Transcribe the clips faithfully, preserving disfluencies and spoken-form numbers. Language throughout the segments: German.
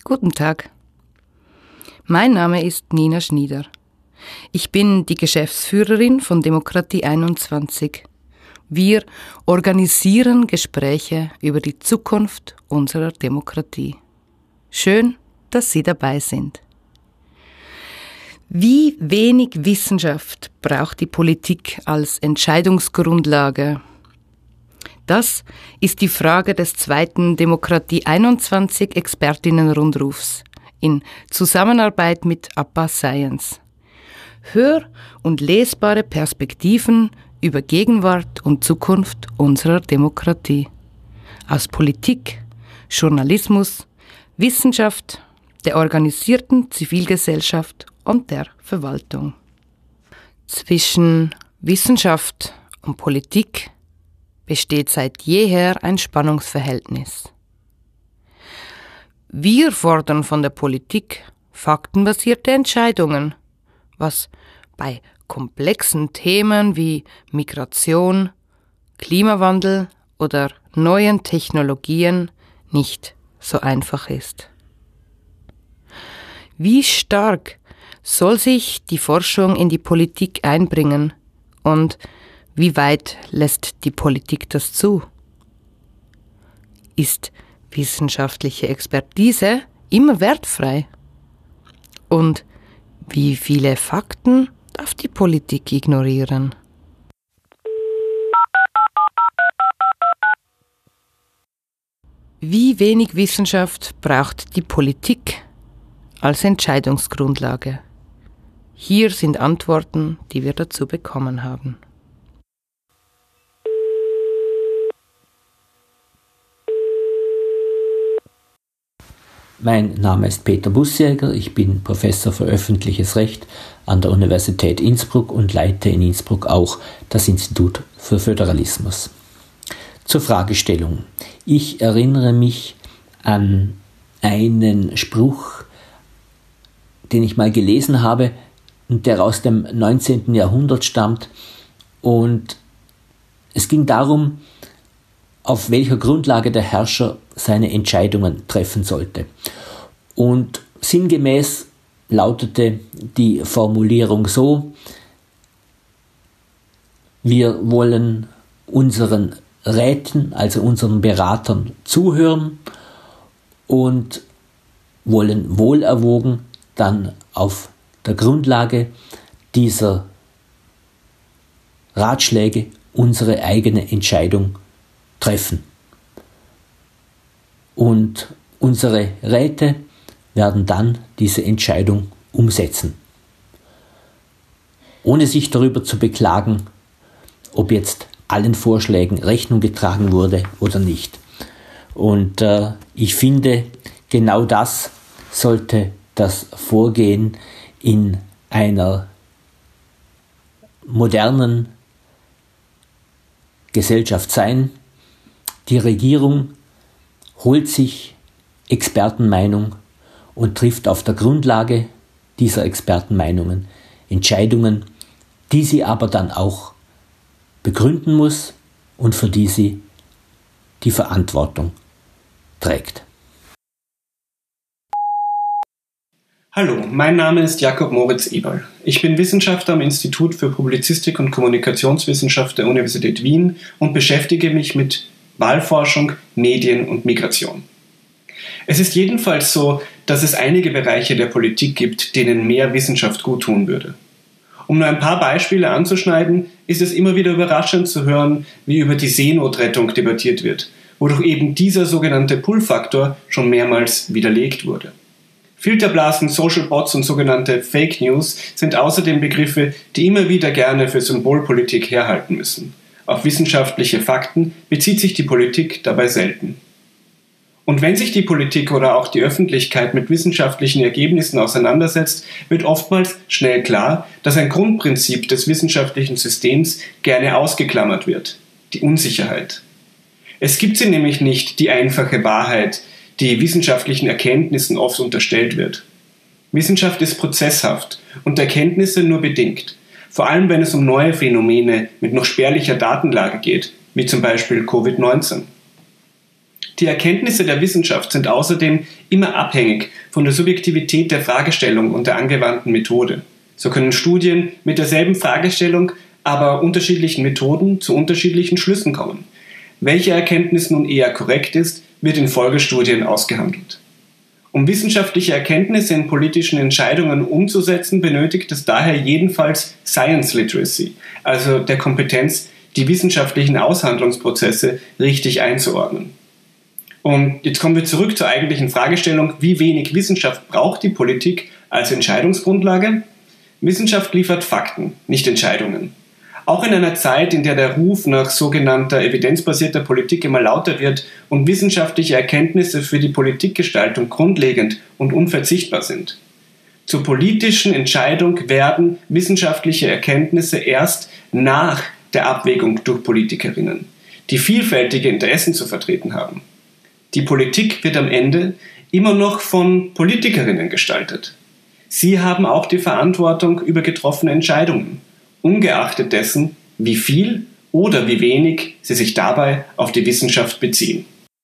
Guten Tag. Mein Name ist Nina Schnieder. Ich bin die Geschäftsführerin von Demokratie einundzwanzig. Wir organisieren Gespräche über die Zukunft unserer Demokratie. Schön, dass Sie dabei sind. Wie wenig Wissenschaft braucht die Politik als Entscheidungsgrundlage? Das ist die Frage des zweiten Demokratie einundzwanzig Expertinnenrundrufs in Zusammenarbeit mit A P A Science. Hör- und lesbare Perspektiven über Gegenwart und Zukunft unserer Demokratie. Aus Politik, Journalismus, Wissenschaft, der organisierten Zivilgesellschaft und der Verwaltung. Zwischen Wissenschaft und Politik besteht seit jeher ein Spannungsverhältnis. Wir fordern von der Politik faktenbasierte Entscheidungen, was bei komplexen Themen wie Migration, Klimawandel oder neuen Technologien nicht so einfach ist. Wie stark soll sich die Forschung in die Politik einbringen und wie weit lässt die Politik das zu? Ist wissenschaftliche Expertise immer wertfrei? Und wie viele Fakten darf die Politik ignorieren? Wie wenig Wissenschaft braucht die Politik als Entscheidungsgrundlage? Hier sind Antworten, die wir dazu bekommen haben. Mein Name ist Peter Bussjäger, ich bin Professor für öffentliches Recht an der Universität Innsbruck und leite in Innsbruck auch das Institut für Föderalismus. Zur Fragestellung. Ich erinnere mich an einen Spruch, den ich mal gelesen habe, der aus dem neunzehnten Jahrhundert stammt, und es ging darum, auf welcher Grundlage der Herrscher seine Entscheidungen treffen sollte. Und sinngemäß lautete die Formulierung so: Wir wollen unseren Räten, also unseren Beratern, zuhören und wollen wohlerwogen dann auf der Grundlage dieser Ratschläge unsere eigene Entscheidung treffen. Und unsere Räte werden dann diese Entscheidung umsetzen, ohne sich darüber zu beklagen, ob jetzt allen Vorschlägen Rechnung getragen wurde oder nicht. Und äh, ich finde, genau das sollte das Vorgehen in einer modernen Gesellschaft sein. Die Regierung holt sich Expertenmeinung und trifft auf der Grundlage dieser Expertenmeinungen Entscheidungen, die sie aber dann auch begründen muss und für die sie die Verantwortung trägt. Hallo, mein Name ist Jakob Moritz Eberl. Ich bin Wissenschaftler am Institut für Publizistik und Kommunikationswissenschaft der Universität Wien und beschäftige mich mit Wahlforschung, Medien und Migration. Es ist jedenfalls so, dass es einige Bereiche der Politik gibt, denen mehr Wissenschaft guttun würde. Um nur ein paar Beispiele anzuschneiden, ist es immer wieder überraschend zu hören, wie über die Seenotrettung debattiert wird, wodurch eben dieser sogenannte Pull-Faktor schon mehrmals widerlegt wurde. Filterblasen, Social Bots und sogenannte Fake News sind außerdem Begriffe, die immer wieder gerne für Symbolpolitik herhalten müssen. Auf wissenschaftliche Fakten bezieht sich die Politik dabei selten. Und wenn sich die Politik oder auch die Öffentlichkeit mit wissenschaftlichen Ergebnissen auseinandersetzt, wird oftmals schnell klar, dass ein Grundprinzip des wissenschaftlichen Systems gerne ausgeklammert wird: die Unsicherheit. Es gibt sie nämlich nicht, die einfache Wahrheit, die wissenschaftlichen Erkenntnissen oft unterstellt wird. Wissenschaft ist prozesshaft und Erkenntnisse nur bedingt, vor allem wenn es um neue Phänomene mit noch spärlicher Datenlage geht, wie zum Beispiel Covid neunzehn. Die Erkenntnisse der Wissenschaft sind außerdem immer abhängig von der Subjektivität der Fragestellung und der angewandten Methode. So können Studien mit derselben Fragestellung, aber unterschiedlichen Methoden zu unterschiedlichen Schlüssen kommen. Welche Erkenntnis nun eher korrekt ist, wird in Folgestudien ausgehandelt. Um wissenschaftliche Erkenntnisse in politischen Entscheidungen umzusetzen, benötigt es daher jedenfalls Science Literacy, also der Kompetenz, die wissenschaftlichen Aushandlungsprozesse richtig einzuordnen. Und jetzt kommen wir zurück zur eigentlichen Fragestellung, wie wenig Wissenschaft braucht die Politik als Entscheidungsgrundlage? Wissenschaft liefert Fakten, nicht Entscheidungen. Auch in einer Zeit, in der der Ruf nach sogenannter evidenzbasierter Politik immer lauter wird und wissenschaftliche Erkenntnisse für die Politikgestaltung grundlegend und unverzichtbar sind. Zur politischen Entscheidung werden wissenschaftliche Erkenntnisse erst nach der Abwägung durch Politikerinnen, die vielfältige Interessen zu vertreten haben. Die Politik wird am Ende immer noch von Politikerinnen gestaltet. Sie haben auch die Verantwortung über getroffene Entscheidungen, ungeachtet dessen, wie viel oder wie wenig sie sich dabei auf die Wissenschaft beziehen.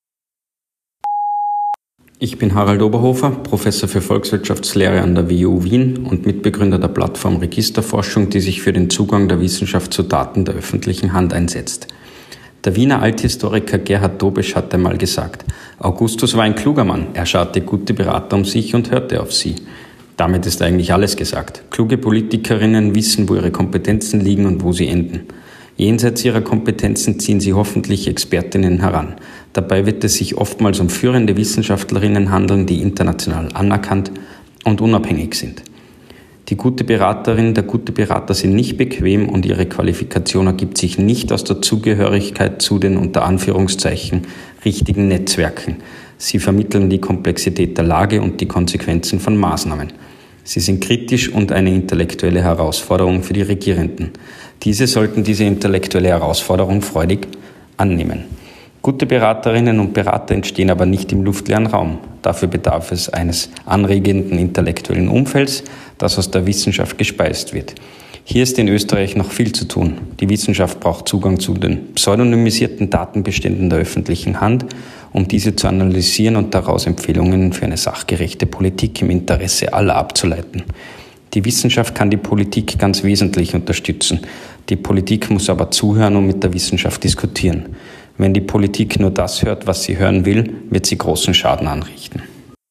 Ich bin Harald Oberhofer, Professor für Volkswirtschaftslehre an der W U Wien und Mitbegründer der Plattform Registerforschung, die sich für den Zugang der Wissenschaft zu Daten der öffentlichen Hand einsetzt. Der Wiener Althistoriker Gerhard Dobesch hat einmal gesagt, Augustus war ein kluger Mann, er scharte gute Berater um sich und hörte auf sie. Damit ist eigentlich alles gesagt. Kluge Politikerinnen wissen, wo ihre Kompetenzen liegen und wo sie enden. Jenseits ihrer Kompetenzen ziehen sie hoffentlich Expertinnen heran. Dabei wird es sich oftmals um führende Wissenschaftlerinnen handeln, die international anerkannt und unabhängig sind. Die gute Beraterin, der gute Berater sind nicht bequem und ihre Qualifikation ergibt sich nicht aus der Zugehörigkeit zu den unter Anführungszeichen richtigen Netzwerken. Sie vermitteln die Komplexität der Lage und die Konsequenzen von Maßnahmen. Sie sind kritisch und eine intellektuelle Herausforderung für die Regierenden. Diese sollten diese intellektuelle Herausforderung freudig annehmen. Gute Beraterinnen und Berater entstehen aber nicht im luftleeren Raum. Dafür bedarf es eines anregenden intellektuellen Umfelds, das aus der Wissenschaft gespeist wird. Hier ist in Österreich noch viel zu tun. Die Wissenschaft braucht Zugang zu den pseudonymisierten Datenbeständen der öffentlichen Hand, um diese zu analysieren und daraus Empfehlungen für eine sachgerechte Politik im Interesse aller abzuleiten. Die Wissenschaft kann die Politik ganz wesentlich unterstützen. Die Politik muss aber zuhören und mit der Wissenschaft diskutieren. Wenn die Politik nur das hört, was sie hören will, wird sie großen Schaden anrichten.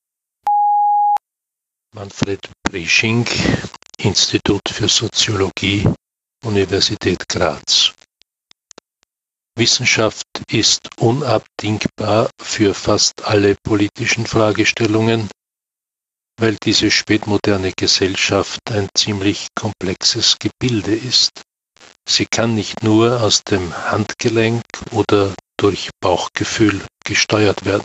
Manfred Bresching, Institut für Soziologie, Universität Graz. Wissenschaft ist unabdingbar für fast alle politischen Fragestellungen, weil diese spätmoderne Gesellschaft ein ziemlich komplexes Gebilde ist. Sie kann nicht nur aus dem Handgelenk oder durch Bauchgefühl gesteuert werden.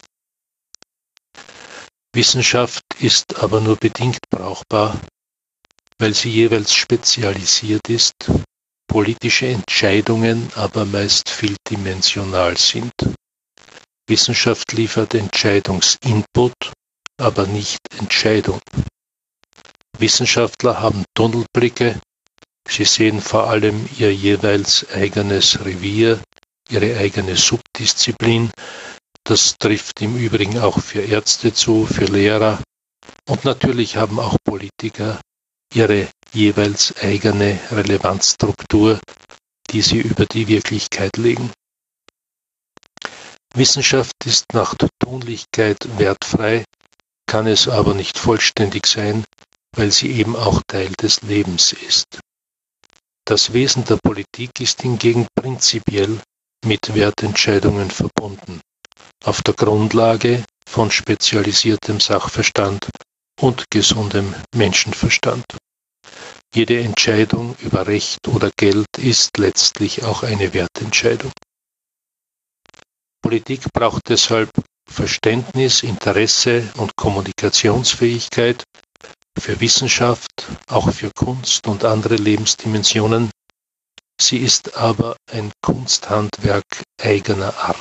Wissenschaft ist aber nur bedingt brauchbar, weil sie jeweils spezialisiert ist, politische Entscheidungen aber meist vieldimensional sind. Wissenschaft liefert Entscheidungsinput, aber nicht Entscheidung. Wissenschaftler haben Tunnelblicke, sie sehen vor allem ihr jeweils eigenes Revier, ihre eigene Subdisziplin. Das trifft im Übrigen auch für Ärzte zu, für Lehrer. Und natürlich haben auch Politiker ihre jeweils eigene Relevanzstruktur, die sie über die Wirklichkeit legen. Wissenschaft ist nach der Tunlichkeit wertfrei, kann es aber nicht vollständig sein, weil sie eben auch Teil des Lebens ist. Das Wesen der Politik ist hingegen prinzipiell mit Wertentscheidungen verbunden, auf der Grundlage von spezialisiertem Sachverstand und gesundem Menschenverstand. Jede Entscheidung über Recht oder Geld ist letztlich auch eine Wertentscheidung. Politik braucht deshalb Verständnis, Interesse und Kommunikationsfähigkeit für Wissenschaft, auch für Kunst und andere Lebensdimensionen. Sie ist aber ein Kunsthandwerk eigener Art.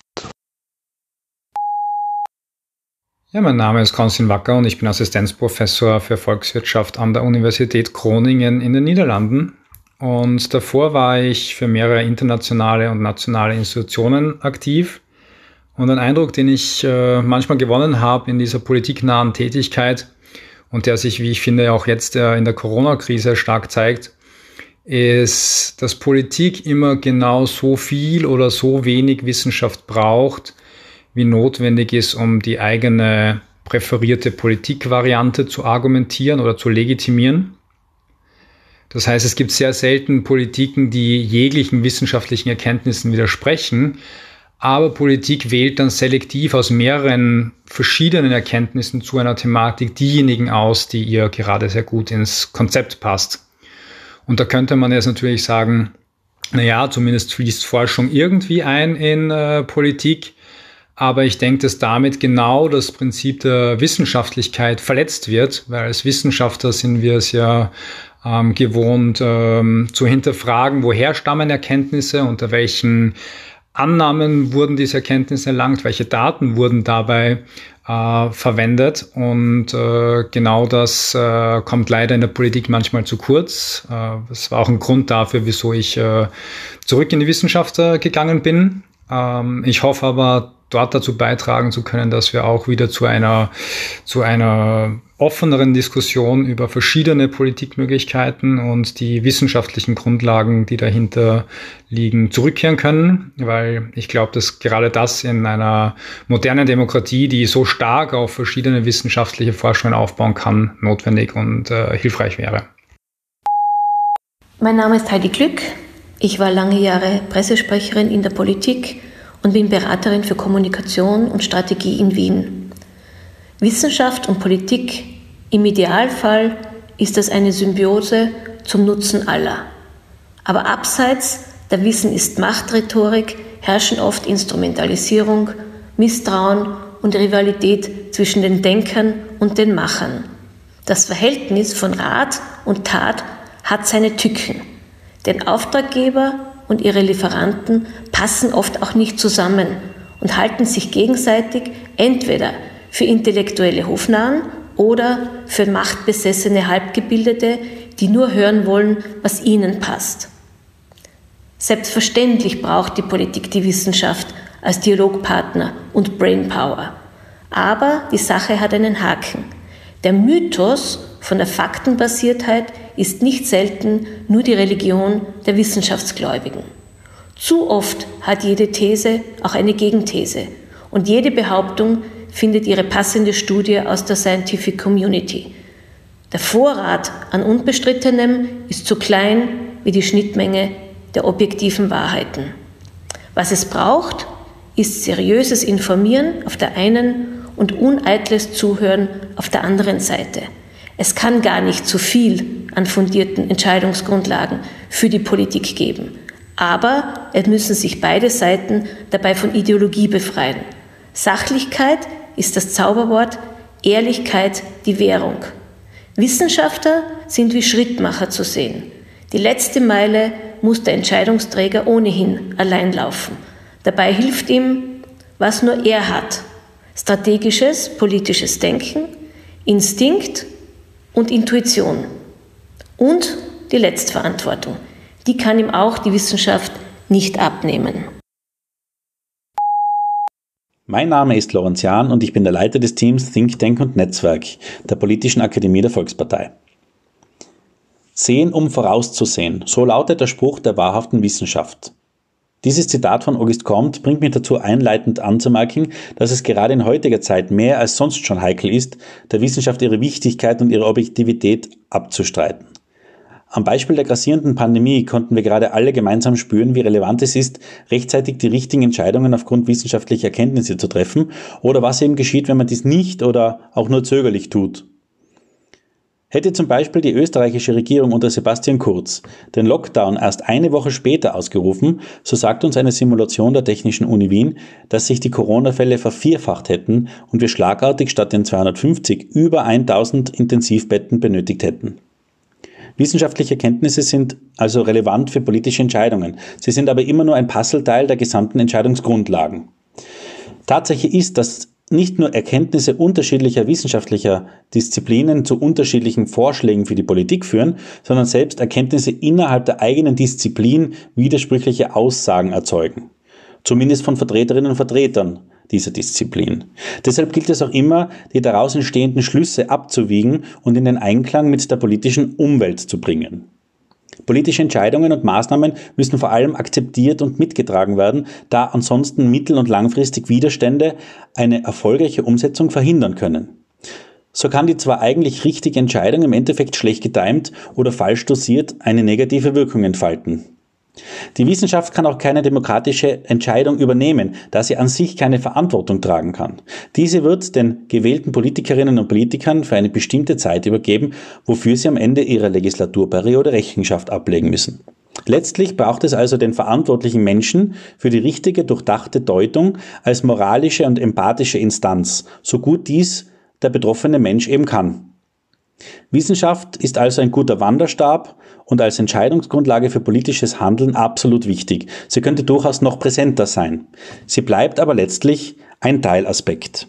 Ja, mein Name ist Konstantin Wacker und ich bin Assistenzprofessor für Volkswirtschaft an der Universität Groningen in den Niederlanden. Und davor war ich für mehrere internationale und nationale Institutionen aktiv Und ein Eindruck, den ich äh, manchmal gewonnen habe in dieser politiknahen Tätigkeit und der sich, wie ich finde, auch jetzt äh, in der Corona-Krise stark zeigt, ist, dass Politik immer genau so viel oder so wenig Wissenschaft braucht, wie notwendig ist, um die eigene präferierte Politikvariante zu argumentieren oder zu legitimieren. Das heißt, es gibt sehr selten Politiken, die jeglichen wissenschaftlichen Erkenntnissen widersprechen, aber Politik wählt dann selektiv aus mehreren verschiedenen Erkenntnissen zu einer Thematik diejenigen aus, die ihr gerade sehr gut ins Konzept passt. Und da könnte man jetzt natürlich sagen, naja, zumindest fließt Forschung irgendwie ein in äh, Politik, aber ich denke, dass damit genau das Prinzip der Wissenschaftlichkeit verletzt wird, weil als Wissenschaftler sind wir es ja ähm, gewohnt ähm, zu hinterfragen, woher stammen Erkenntnisse, unter welchen Annahmen wurden diese Erkenntnisse erlangt, welche Daten wurden dabei äh, verwendet und äh, genau das äh, kommt leider in der Politik manchmal zu kurz. Äh, das war auch ein Grund dafür, wieso ich äh, zurück in die Wissenschaft äh, gegangen bin. Ähm, ich hoffe aber, dort dazu beitragen zu können, dass wir auch wieder zu einer, zu einer offeneren Diskussion über verschiedene Politikmöglichkeiten und die wissenschaftlichen Grundlagen, die dahinter liegen, zurückkehren können, weil ich glaube, dass gerade das in einer modernen Demokratie, die so stark auf verschiedene wissenschaftliche Forschungen aufbauen kann, notwendig und äh, hilfreich wäre. Mein Name ist Heidi Glück. Ich war lange Jahre Pressesprecherin in der Politik und bin Beraterin für Kommunikation und Strategie in Wien. Wissenschaft und Politik, im Idealfall ist das eine Symbiose zum Nutzen aller. Aber abseits der Wissen ist Macht-Rhetorik herrschen oft Instrumentalisierung, Misstrauen und Rivalität zwischen den Denkern und den Machern. Das Verhältnis von Rat und Tat hat seine Tücken. Denn Auftraggeber und ihre Lieferanten passen oft auch nicht zusammen und halten sich gegenseitig entweder für intellektuelle Hofnarren oder für machtbesessene Halbgebildete, die nur hören wollen, was ihnen passt. Selbstverständlich braucht die Politik die Wissenschaft als Dialogpartner und Brainpower. Aber die Sache hat einen Haken. Der Mythos von der Faktenbasiertheit ist nicht selten nur die Religion der Wissenschaftsgläubigen. Zu oft hat jede These auch eine Gegenthese und jede Behauptung findet ihre passende Studie aus der Scientific Community. Der Vorrat an Unbestrittenem ist so klein wie die Schnittmenge der objektiven Wahrheiten. Was es braucht, ist seriöses Informieren auf der einen und uneitles Zuhören auf der anderen Seite. Es kann gar nicht zu viel an fundierten Entscheidungsgrundlagen für die Politik geben. Aber es müssen sich beide Seiten dabei von Ideologie befreien. Sachlichkeit ist das Zauberwort, Ehrlichkeit die Währung. Wissenschaftler sind wie Schrittmacher zu sehen. Die letzte Meile muss der Entscheidungsträger ohnehin allein laufen. Dabei hilft ihm, was nur er hat. Strategisches, politisches Denken, Instinkt und Intuition. Und die Letztverantwortung. Die kann ihm auch die Wissenschaft nicht abnehmen. Mein Name ist Lorenz Jahn und ich bin der Leiter des Teams Think Tank und Netzwerk der Politischen Akademie der Volkspartei. Sehen, um vorauszusehen, so lautet der Spruch der wahrhaften Wissenschaft. Dieses Zitat von Auguste Comte bringt mich dazu einleitend anzumerken, dass es gerade in heutiger Zeit mehr als sonst schon heikel ist, der Wissenschaft ihre Wichtigkeit und ihre Objektivität abzustreiten. Am Beispiel der grassierenden Pandemie konnten wir gerade alle gemeinsam spüren, wie relevant es ist, rechtzeitig die richtigen Entscheidungen aufgrund wissenschaftlicher Erkenntnisse zu treffen oder was eben geschieht, wenn man dies nicht oder auch nur zögerlich tut. Hätte zum Beispiel die österreichische Regierung unter Sebastian Kurz den Lockdown erst eine Woche später ausgerufen, so sagt uns eine Simulation der Technischen Uni Wien, dass sich die Corona-Fälle vervierfacht hätten und wir schlagartig statt den zweihundertfünfzig über tausend Intensivbetten benötigt hätten. Wissenschaftliche Erkenntnisse sind also relevant für politische Entscheidungen. Sie sind aber immer nur ein Puzzleteil der gesamten Entscheidungsgrundlagen. Tatsache ist, dass nicht nur Erkenntnisse unterschiedlicher wissenschaftlicher Disziplinen zu unterschiedlichen Vorschlägen für die Politik führen, sondern selbst Erkenntnisse innerhalb der eigenen Disziplin widersprüchliche Aussagen erzeugen. Zumindest von Vertreterinnen und Vertretern dieser Disziplin. Deshalb gilt es auch immer, die daraus entstehenden Schlüsse abzuwiegen und in den Einklang mit der politischen Umwelt zu bringen. Politische Entscheidungen und Maßnahmen müssen vor allem akzeptiert und mitgetragen werden, da ansonsten mittel- und langfristig Widerstände eine erfolgreiche Umsetzung verhindern können. So kann die zwar eigentlich richtige Entscheidung im Endeffekt schlecht getimt oder falsch dosiert eine negative Wirkung entfalten. Die Wissenschaft kann auch keine demokratische Entscheidung übernehmen, da sie an sich keine Verantwortung tragen kann. Diese wird den gewählten Politikerinnen und Politikern für eine bestimmte Zeit übergeben, wofür sie am Ende ihrer Legislaturperiode Rechenschaft ablegen müssen. Letztlich braucht es also den verantwortlichen Menschen für die richtige, durchdachte Deutung als moralische und empathische Instanz, so gut dies der betroffene Mensch eben kann. Wissenschaft ist also ein guter Wanderstab und als Entscheidungsgrundlage für politisches Handeln absolut wichtig. Sie könnte durchaus noch präsenter sein. Sie bleibt aber letztlich ein Teilaspekt.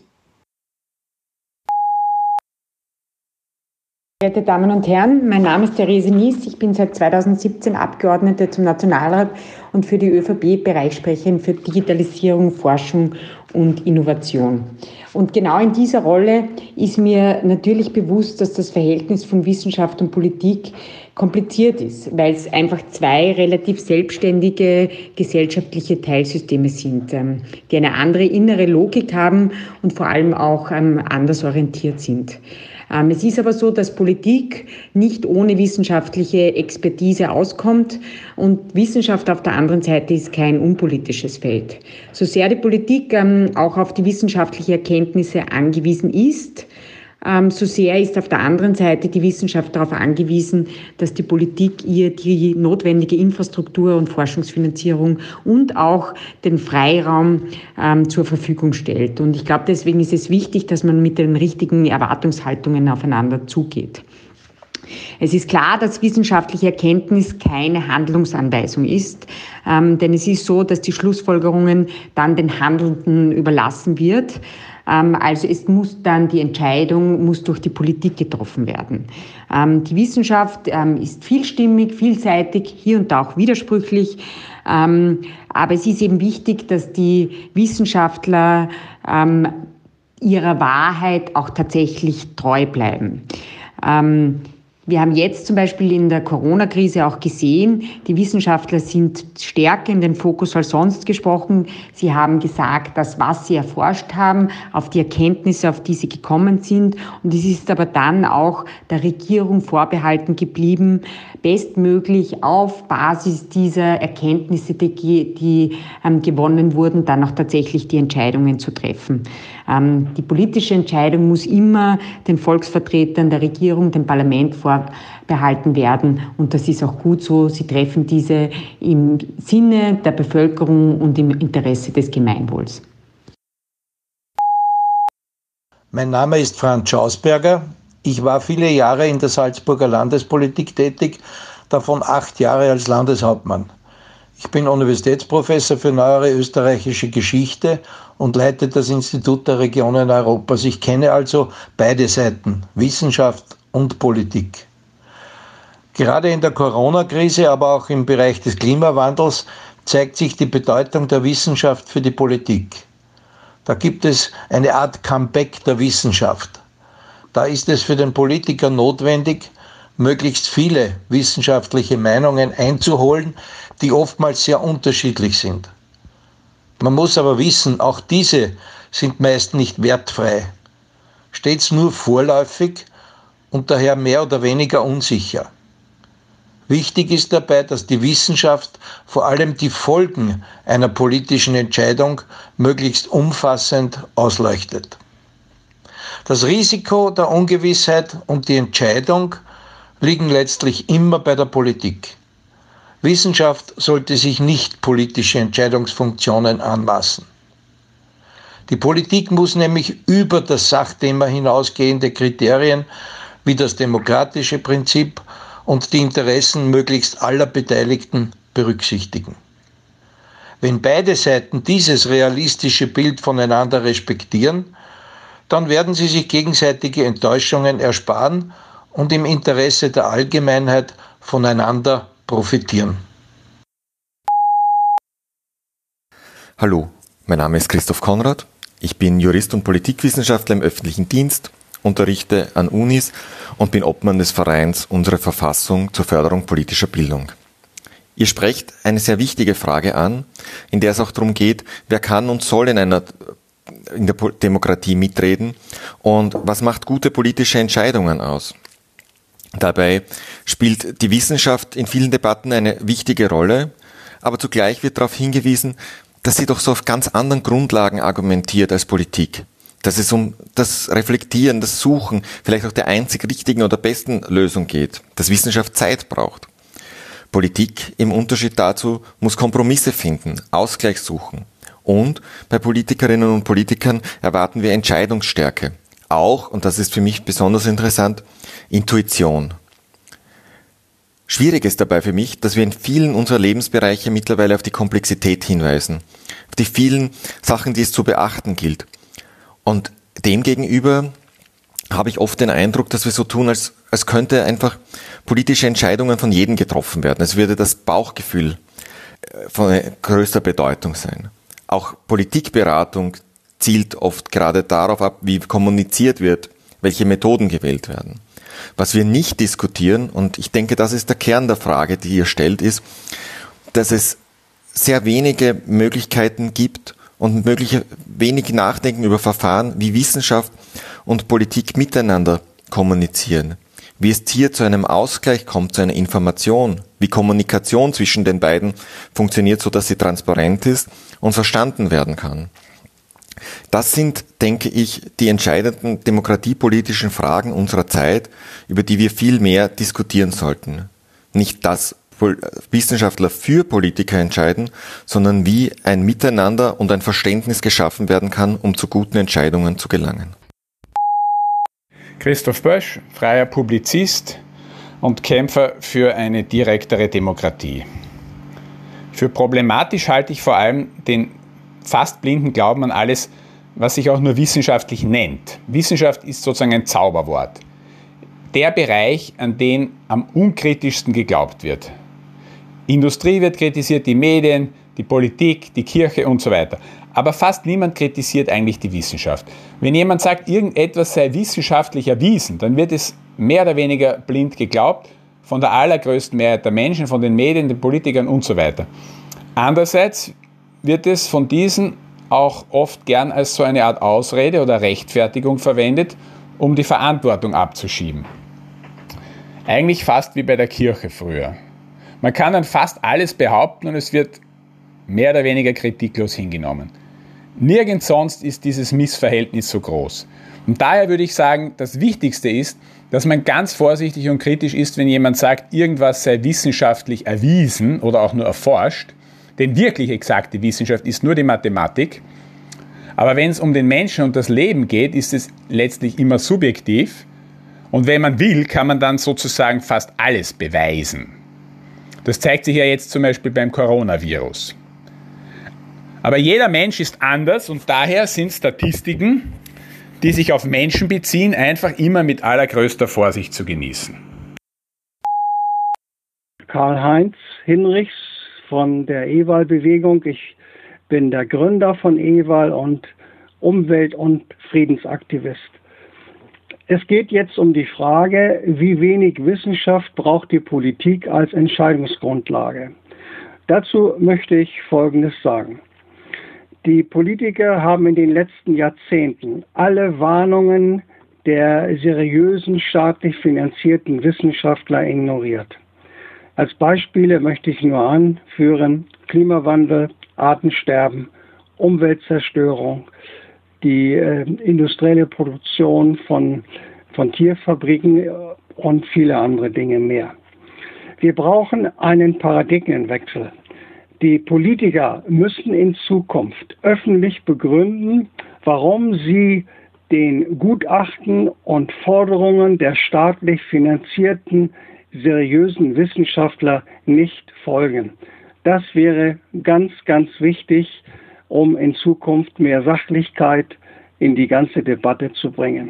Verehrte Damen und Herren, mein Name ist Therese Mies. Ich bin seit zweitausendsiebzehn Abgeordnete zum Nationalrat und für die ÖVP Bereichssprecherin für Digitalisierung, Forschung und Innovation. Und genau in dieser Rolle ist mir natürlich bewusst, dass das Verhältnis von Wissenschaft und Politik kompliziert ist, weil es einfach zwei relativ selbstständige gesellschaftliche Teilsysteme sind, die eine andere innere Logik haben und vor allem auch anders orientiert sind. Es ist aber so, dass Politik nicht ohne wissenschaftliche Expertise auskommt und Wissenschaft auf der anderen Seite ist kein unpolitisches Feld. So sehr die Politik auch auf die wissenschaftlichen Erkenntnisse angewiesen ist, so sehr ist auf der anderen Seite die Wissenschaft darauf angewiesen, dass die Politik ihr die notwendige Infrastruktur und Forschungsfinanzierung und auch den Freiraum ähm, zur Verfügung stellt. Und ich glaube, deswegen ist es wichtig, dass man mit den richtigen Erwartungshaltungen aufeinander zugeht. Es ist klar, dass wissenschaftliche Erkenntnis keine Handlungsanweisung ist, ähm, denn es ist so, dass die Schlussfolgerungen dann den Handelnden überlassen wird. Also es muss dann, die Entscheidung muss durch die Politik getroffen werden. Die Wissenschaft ist vielstimmig, vielseitig, hier und da auch widersprüchlich. Aber es ist eben wichtig, dass die Wissenschaftler ihrer Wahrheit auch tatsächlich treu bleiben. Wir haben jetzt zum Beispiel in der Corona-Krise auch gesehen, die Wissenschaftler sind stärker in den Fokus als sonst gesprochen. Sie haben gesagt, dass was sie erforscht haben, auf die Erkenntnisse, auf die sie gekommen sind. Und es ist aber dann auch der Regierung vorbehalten geblieben, bestmöglich auf Basis dieser Erkenntnisse, die, die ähm, gewonnen wurden, dann auch tatsächlich die Entscheidungen zu treffen. Ähm, die politische Entscheidung muss immer den Volksvertretern, der Regierung, dem Parlament vorbehalten werden. Und das ist auch gut so. Sie treffen diese im Sinne der Bevölkerung und im Interesse des Gemeinwohls. Mein Name ist Franz Schausberger. Ich war viele Jahre in der Salzburger Landespolitik tätig, davon acht Jahre als Landeshauptmann. Ich bin Universitätsprofessor für neuere österreichische Geschichte und leite das Institut der Regionen Europas. Ich kenne also beide Seiten, Wissenschaft und Politik. Gerade in der Corona-Krise, aber auch im Bereich des Klimawandels zeigt sich die Bedeutung der Wissenschaft für die Politik. Da gibt es eine Art Comeback der Wissenschaft. Da ist es für den Politiker notwendig, möglichst viele wissenschaftliche Meinungen einzuholen, die oftmals sehr unterschiedlich sind. Man muss aber wissen, auch diese sind meist nicht wertfrei, stets nur vorläufig und daher mehr oder weniger unsicher. Wichtig ist dabei, dass die Wissenschaft vor allem die Folgen einer politischen Entscheidung möglichst umfassend ausleuchtet. Das Risiko der Ungewissheit und die Entscheidung liegen letztlich immer bei der Politik. Wissenschaft sollte sich nicht politische Entscheidungsfunktionen anmaßen. Die Politik muss nämlich über das Sachthema hinausgehende Kriterien wie das demokratische Prinzip und die Interessen möglichst aller Beteiligten berücksichtigen. Wenn beide Seiten dieses realistische Bild voneinander respektieren, dann werden sie sich gegenseitige Enttäuschungen ersparen und im Interesse der Allgemeinheit voneinander profitieren. Hallo, mein Name ist Christoph Konrad. Ich bin Jurist und Politikwissenschaftler im öffentlichen Dienst, unterrichte an Unis und bin Obmann des Vereins Unsere Verfassung zur Förderung politischer Bildung. Ihr sprecht eine sehr wichtige Frage an, in der es auch darum geht, wer kann und soll in einer in der Demokratie mitreden und was macht gute politische Entscheidungen aus. Dabei spielt die Wissenschaft in vielen Debatten eine wichtige Rolle, aber zugleich wird darauf hingewiesen, dass sie doch so auf ganz anderen Grundlagen argumentiert als Politik. Dass es um das Reflektieren, das Suchen, vielleicht auch der einzig richtigen oder besten Lösung geht, dass Wissenschaft Zeit braucht. Politik im Unterschied dazu muss Kompromisse finden, Ausgleich suchen. Und bei Politikerinnen und Politikern erwarten wir Entscheidungsstärke. Auch, und das ist für mich besonders interessant, Intuition. Schwierig ist dabei für mich, dass wir in vielen unserer Lebensbereiche mittlerweile auf die Komplexität hinweisen, auf die vielen Sachen, die es zu beachten gilt. Und demgegenüber habe ich oft den Eindruck, dass wir so tun, als, als könnte einfach politische Entscheidungen von jedem getroffen werden. Es würde das Bauchgefühl von größter Bedeutung sein. Auch Politikberatung zielt oft gerade darauf ab, wie kommuniziert wird, welche Methoden gewählt werden. Was wir nicht diskutieren, und ich denke, das ist der Kern der Frage, die ihr stellt, ist, dass es sehr wenige Möglichkeiten gibt und mögliche, wenig Nachdenken über Verfahren, wie Wissenschaft und Politik miteinander kommunizieren. Wie es hier zu einem Ausgleich kommt, zu einer Information, wie Kommunikation zwischen den beiden funktioniert, so dass sie transparent ist und verstanden werden kann. Das sind, denke ich, die entscheidenden demokratiepolitischen Fragen unserer Zeit, über die wir viel mehr diskutieren sollten. Nicht, dass Wissenschaftler für Politiker entscheiden, sondern wie ein Miteinander und ein Verständnis geschaffen werden kann, um zu guten Entscheidungen zu gelangen. Christoph Bösch, freier Publizist und Kämpfer für eine direktere Demokratie. Für problematisch halte ich vor allem den fast blinden Glauben an alles, was sich auch nur wissenschaftlich nennt. Wissenschaft ist sozusagen ein Zauberwort. Der Bereich, an den am unkritischsten geglaubt wird. Industrie wird kritisiert, die Medien, die Politik, die Kirche und so weiter. Aber fast niemand kritisiert eigentlich die Wissenschaft. Wenn jemand sagt, irgendetwas sei wissenschaftlich erwiesen, dann wird es mehr oder weniger blind geglaubt von der allergrößten Mehrheit der Menschen, von den Medien, den Politikern und so weiter. Andererseits wird es von diesen auch oft gern als so eine Art Ausrede oder Rechtfertigung verwendet, um die Verantwortung abzuschieben. Eigentlich fast wie bei der Kirche früher. Man kann dann fast alles behaupten und es wird mehr oder weniger kritiklos hingenommen. Nirgends sonst ist dieses Missverhältnis so groß. Und daher würde ich sagen, das Wichtigste ist, dass man ganz vorsichtig und kritisch ist, wenn jemand sagt, irgendwas sei wissenschaftlich erwiesen oder auch nur erforscht. Denn wirklich exakte Wissenschaft ist nur die Mathematik. Aber wenn es um den Menschen und das Leben geht, ist es letztlich immer subjektiv. Und wenn man will, kann man dann sozusagen fast alles beweisen. Das zeigt sich ja jetzt zum Beispiel beim Coronavirus. Aber jeder Mensch ist anders und daher sind Statistiken, die sich auf Menschen beziehen, einfach immer mit allergrößter Vorsicht zu genießen. Karl-Heinz Hinrichs von der E-Wahl-Bewegung. Ich bin der Gründer von E-Wahl und Umwelt- und Friedensaktivist. Es geht jetzt um die Frage, wie wenig Wissenschaft braucht die Politik als Entscheidungsgrundlage. Dazu möchte ich Folgendes sagen. Die Politiker haben in den letzten Jahrzehnten alle Warnungen der seriösen, staatlich finanzierten Wissenschaftler ignoriert. Als Beispiele möchte ich nur anführen: Klimawandel, Artensterben, Umweltzerstörung, die äh, industrielle Produktion von, von Tierfabriken und viele andere Dinge mehr. Wir brauchen einen Paradigmenwechsel. Die Politiker müssen in Zukunft öffentlich begründen, warum sie den Gutachten und Forderungen der staatlich finanzierten seriösen Wissenschaftler nicht folgen. Das wäre ganz, ganz wichtig, um in Zukunft mehr Sachlichkeit in die ganze Debatte zu bringen.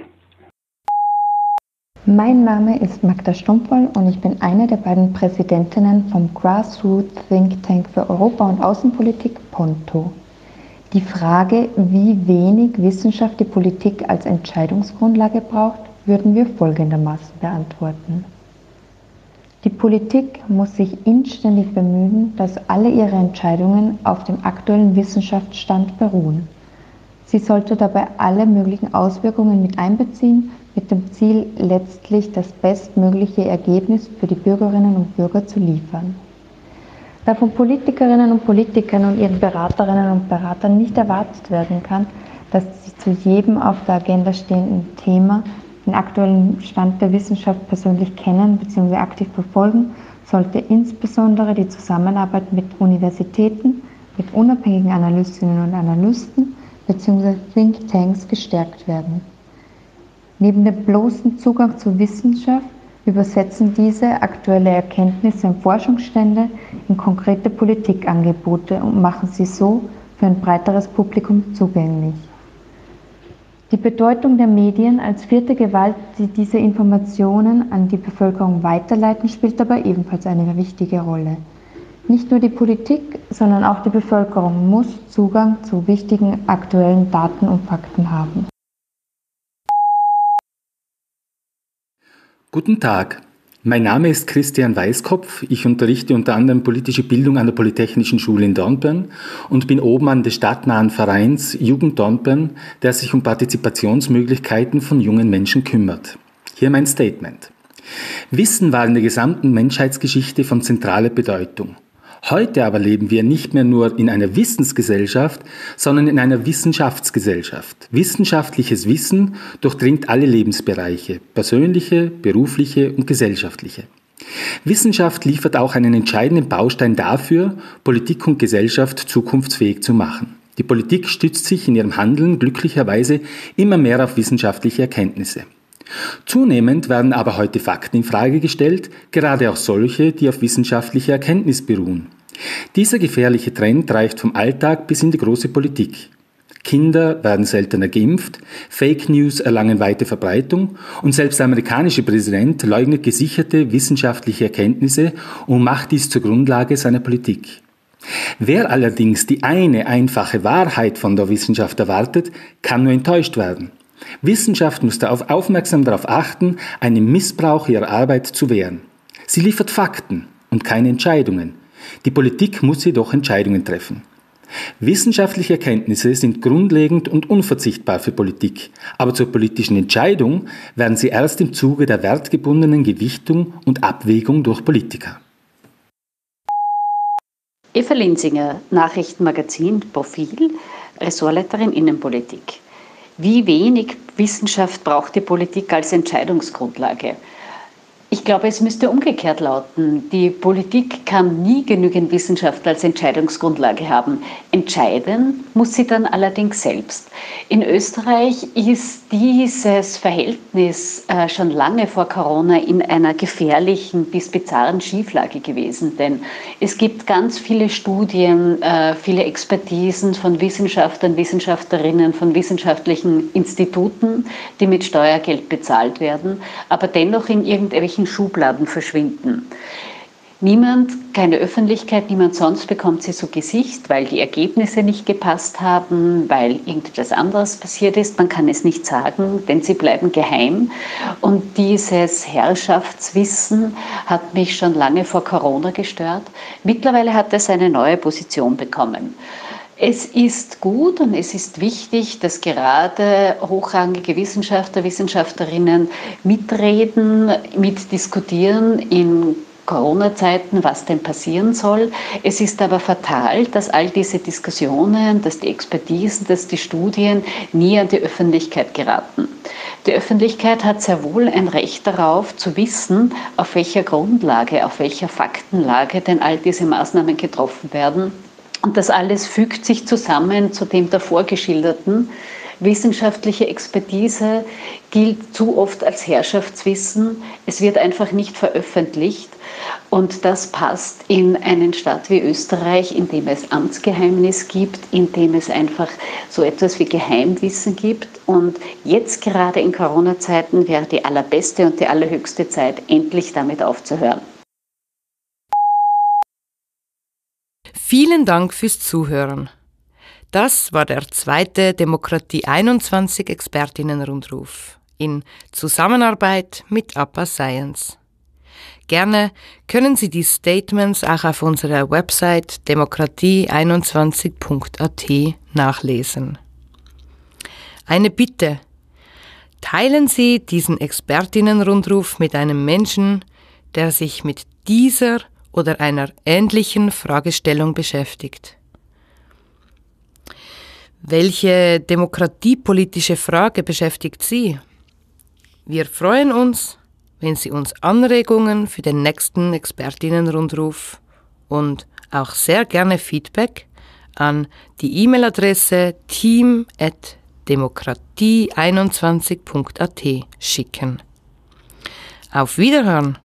Mein Name ist Magda Stumpfel und ich bin eine der beiden Präsidentinnen vom Grassroots Think Tank für Europa- und Außenpolitik Ponto. Die Frage, wie wenig Wissenschaft die Politik als Entscheidungsgrundlage braucht, würden wir folgendermaßen beantworten. Die Politik muss sich inständig bemühen, dass alle ihre Entscheidungen auf dem aktuellen Wissenschaftsstand beruhen. Sie sollte dabei alle möglichen Auswirkungen mit einbeziehen, mit dem Ziel, letztlich das bestmögliche Ergebnis für die Bürgerinnen und Bürger zu liefern. Da von Politikerinnen und Politikern und ihren Beraterinnen und Beratern nicht erwartet werden kann, dass sie zu jedem auf der Agenda stehenden Thema den aktuellen Stand der Wissenschaft persönlich kennen bzw. aktiv verfolgen, sollte insbesondere die Zusammenarbeit mit Universitäten, mit unabhängigen Analystinnen und Analysten bzw. Thinktanks gestärkt werden. Neben dem bloßen Zugang zur Wissenschaft übersetzen diese aktuelle Erkenntnisse und Forschungsstände in konkrete Politikangebote und machen sie so für ein breiteres Publikum zugänglich. Die Bedeutung der Medien als vierte Gewalt, die diese Informationen an die Bevölkerung weiterleiten, spielt dabei ebenfalls eine wichtige Rolle. Nicht nur die Politik, sondern auch die Bevölkerung muss Zugang zu wichtigen aktuellen Daten und Fakten haben. Guten Tag, mein Name ist Christian Weißkopf. Ich unterrichte unter anderem politische Bildung an der Polytechnischen Schule in Dornbirn und bin Obmann des stadtnahen Vereins Jugend Dornbirn, der sich um Partizipationsmöglichkeiten von jungen Menschen kümmert. Hier mein Statement. Wissen war in der gesamten Menschheitsgeschichte von zentraler Bedeutung. Heute aber leben wir nicht mehr nur in einer Wissensgesellschaft, sondern in einer Wissenschaftsgesellschaft. Wissenschaftliches Wissen durchdringt alle Lebensbereiche, persönliche, berufliche und gesellschaftliche. Wissenschaft liefert auch einen entscheidenden Baustein dafür, Politik und Gesellschaft zukunftsfähig zu machen. Die Politik stützt sich in ihrem Handeln glücklicherweise immer mehr auf wissenschaftliche Erkenntnisse. Zunehmend werden aber heute Fakten in Frage gestellt, gerade auch solche, die auf wissenschaftlicher Erkenntnis beruhen. Dieser gefährliche Trend reicht vom Alltag bis in die große Politik. Kinder werden seltener geimpft, Fake News erlangen weite Verbreitung und selbst der amerikanische Präsident leugnet gesicherte wissenschaftliche Erkenntnisse und macht dies zur Grundlage seiner Politik. Wer allerdings die eine einfache Wahrheit von der Wissenschaft erwartet, kann nur enttäuscht werden. Wissenschaft muss darauf aufmerksam darauf achten, einem Missbrauch ihrer Arbeit zu wehren. Sie liefert Fakten und keine Entscheidungen. Die Politik muss jedoch Entscheidungen treffen. Wissenschaftliche Erkenntnisse sind grundlegend und unverzichtbar für Politik, aber zur politischen Entscheidung werden sie erst im Zuge der wertgebundenen Gewichtung und Abwägung durch Politiker. Eva Linsinger, Nachrichtenmagazin Profil, Ressortleiterin Innenpolitik. Wie wenig Wissenschaft braucht die Politik als Entscheidungsgrundlage? Ich glaube, es müsste umgekehrt lauten. Die Politik kann nie genügend Wissenschaft als Entscheidungsgrundlage haben. Entscheiden muss sie dann allerdings selbst. In Österreich ist dieses Verhältnis äh, schon lange vor Corona in einer gefährlichen bis bizarren Schieflage gewesen. Denn es gibt ganz viele Studien, äh, viele Expertisen von Wissenschaftlern, Wissenschaftlerinnen, von wissenschaftlichen Instituten, die mit Steuergeld bezahlt werden, aber dennoch in irgendwelchen Schubladen verschwinden. Niemand, keine Öffentlichkeit, niemand sonst bekommt sie zu Gesicht, weil die Ergebnisse nicht gepasst haben, weil irgendetwas anderes passiert ist. Man kann es nicht sagen, denn sie bleiben geheim. Und dieses Herrschaftswissen hat mich schon lange vor Corona gestört. Mittlerweile hat es eine neue Position bekommen. Es ist gut und es ist wichtig, dass gerade hochrangige Wissenschaftler, Wissenschaftlerinnen mitreden, mitdiskutieren in Corona-Zeiten, was denn passieren soll. Es ist aber fatal, dass all diese Diskussionen, dass die Expertisen, dass die Studien nie an die Öffentlichkeit geraten. Die Öffentlichkeit hat sehr wohl ein Recht darauf, zu wissen, auf welcher Grundlage, auf welcher Faktenlage denn all diese Maßnahmen getroffen werden. Und das alles fügt sich zusammen zu dem davor geschilderten. Wissenschaftliche Expertise gilt zu oft als Herrschaftswissen. Es wird einfach nicht veröffentlicht. Und das passt in einen Staat wie Österreich, in dem es Amtsgeheimnis gibt, in dem es einfach so etwas wie Geheimwissen gibt. Und jetzt gerade in Corona-Zeiten wäre die allerbeste und die allerhöchste Zeit, endlich damit aufzuhören. Vielen Dank fürs Zuhören. Das war der zweite Demokratie einundzwanzig Expertinnenrundruf in Zusammenarbeit mit A P A Science. Gerne können Sie die Statements auch auf unserer Website demokratie einundzwanzig punkt a t nachlesen. Eine Bitte: Teilen Sie diesen Expertinnenrundruf mit einem Menschen, der sich mit dieser oder einer ähnlichen Fragestellung beschäftigt. Welche demokratiepolitische Frage beschäftigt Sie? Wir freuen uns, wenn Sie uns Anregungen für den nächsten Expertinnenrundruf und auch sehr gerne Feedback an die E-Mail-Adresse team at demokratie einundzwanzig punkt a t schicken. Auf Wiederhören!